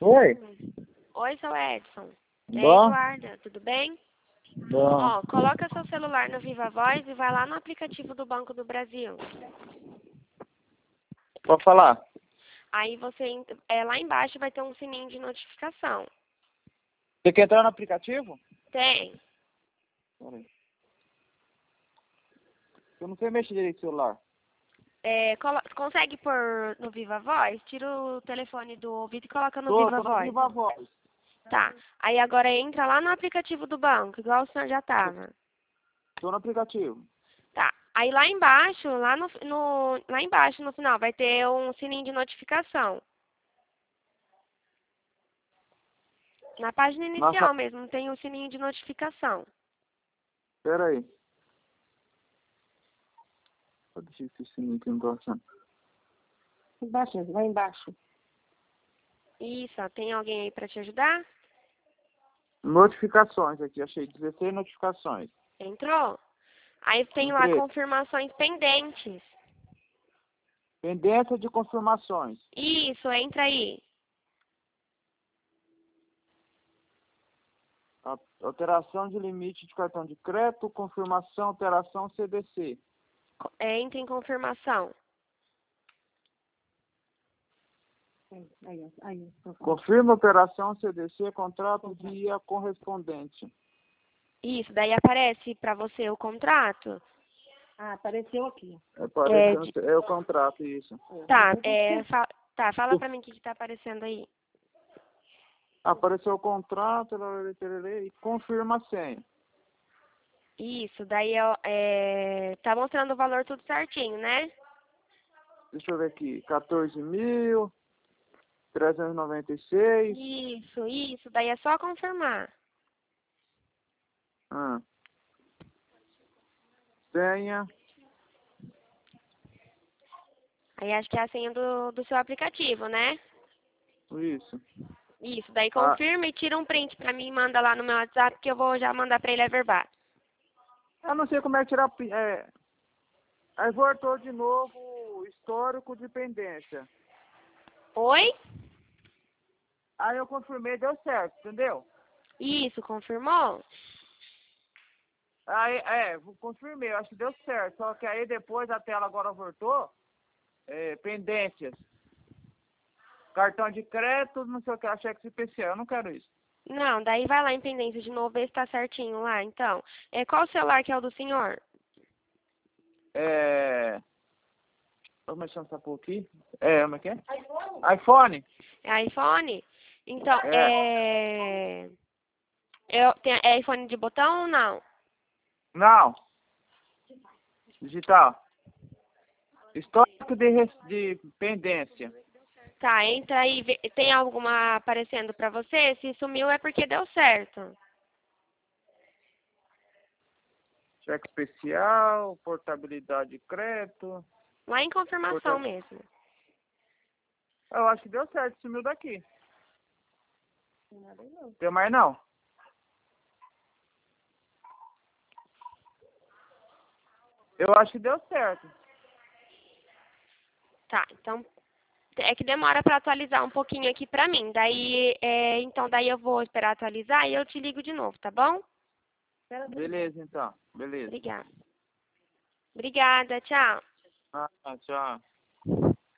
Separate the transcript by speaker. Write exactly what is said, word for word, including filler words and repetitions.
Speaker 1: Oi.
Speaker 2: Oi, seu Edson. É
Speaker 1: Bom?
Speaker 2: Eduarda, tudo bem?
Speaker 1: Bom.
Speaker 2: Ó, coloca seu celular no Viva Voz e vai lá no aplicativo do Banco do Brasil.
Speaker 1: Pode falar.
Speaker 2: Aí você, ent- é, lá embaixo vai ter um sininho de notificação.
Speaker 1: Você quer entrar no aplicativo?
Speaker 2: Tem.
Speaker 1: Peraí. Eu não sei mexer direito no celular.
Speaker 2: É, colo- consegue pôr no Viva Voz? Tira o telefone do ouvido e coloca no
Speaker 1: Tô,
Speaker 2: Viva
Speaker 1: tô no
Speaker 2: Voz.
Speaker 1: Viva Voz.
Speaker 2: Tá. Aí agora entra lá no aplicativo do banco, igual o senhor já tava.
Speaker 1: Tô no aplicativo.
Speaker 2: Tá. Aí lá embaixo, lá no, no lá embaixo no final vai ter um sininho de notificação. Na página inicial
Speaker 1: Nossa,
Speaker 2: mesmo tem o sininho de notificação.
Speaker 1: peraí. Deixa eu esse sininho que eu não tô achando.
Speaker 3: Embaixo, lá embaixo.
Speaker 2: Isso, ó, tem alguém aí pra te ajudar?
Speaker 1: Notificações aqui, achei dezesseis notificações.
Speaker 2: Entrou? Aí tem lá
Speaker 1: Entrei.
Speaker 2: confirmações pendentes.
Speaker 1: Pendência de confirmações.
Speaker 2: Isso, entra aí.
Speaker 1: A- Alteração de limite de cartão de crédito, confirmação, alteração C D C.
Speaker 2: Co- é, entra em confirmação.
Speaker 3: Aí, aí, aí.
Speaker 1: Confirma operação C D C, contrato via correspondente.
Speaker 2: Isso, daí aparece pra você o contrato.
Speaker 3: Ah, apareceu aqui.
Speaker 1: Apareceu,
Speaker 2: É, de-
Speaker 1: é o contrato, isso.
Speaker 2: Tá, é, fa- tá, fala pra mim o que, que tá aparecendo aí.
Speaker 1: Apareceu o contrato, lerê, tererê, e confirma a senha.
Speaker 2: Isso, daí ó, é, tá mostrando o valor tudo certinho, né?
Speaker 1: Deixa eu ver aqui, quatorze mil trezentos e noventa e seis.
Speaker 2: Isso, isso, daí é só confirmar.
Speaker 1: Ah. Senha,
Speaker 2: Aí acho que é a senha do, do seu aplicativo, né?
Speaker 1: isso.
Speaker 2: Isso, daí
Speaker 1: Ah,
Speaker 2: confirma e tira um print pra mim e manda lá no meu WhatsApp que eu vou já mandar pra ele a verbal.
Speaker 1: eu não sei como é que tirar... pi- É, aí voltou de novo o histórico de pendência.
Speaker 2: Oi?
Speaker 1: Aí eu confirmei, deu certo, entendeu?
Speaker 2: Isso, confirmou?
Speaker 1: Aí, é, confirmei, eu acho que deu certo. Só que aí depois a tela agora voltou, é, pendências. Cartão de crédito, não sei o que, cheque especial, eu não quero isso.
Speaker 2: Não, daí vai lá em pendência de novo, ver se tá certinho lá, então. É, qual celular que é o do senhor?
Speaker 1: É... Vamos mexer nessa porra aqui. É, como é que é? iPhone.
Speaker 2: É iPhone? Então,
Speaker 1: É.
Speaker 2: é... Eu, tem, é iPhone de botão ou não?
Speaker 1: Não. Digital. Histórico de, res- de pendência.
Speaker 2: Tá, entra aí, vê- tem alguma aparecendo pra você? Se sumiu é porque deu certo.
Speaker 1: Cheque especial, portabilidade de crédito.
Speaker 2: Lá em confirmação
Speaker 1: Porta...
Speaker 2: mesmo.
Speaker 1: Eu acho que deu certo, sumiu daqui. Tem mais não? Eu acho que deu certo.
Speaker 2: Tá, então é que demora pra atualizar um pouquinho aqui pra mim. Daí, é, então daí eu vou esperar atualizar e eu te ligo de novo, tá bom?
Speaker 1: Beleza, então. Beleza.
Speaker 2: Obrigada. Obrigada, tchau.
Speaker 1: Ah, tchau.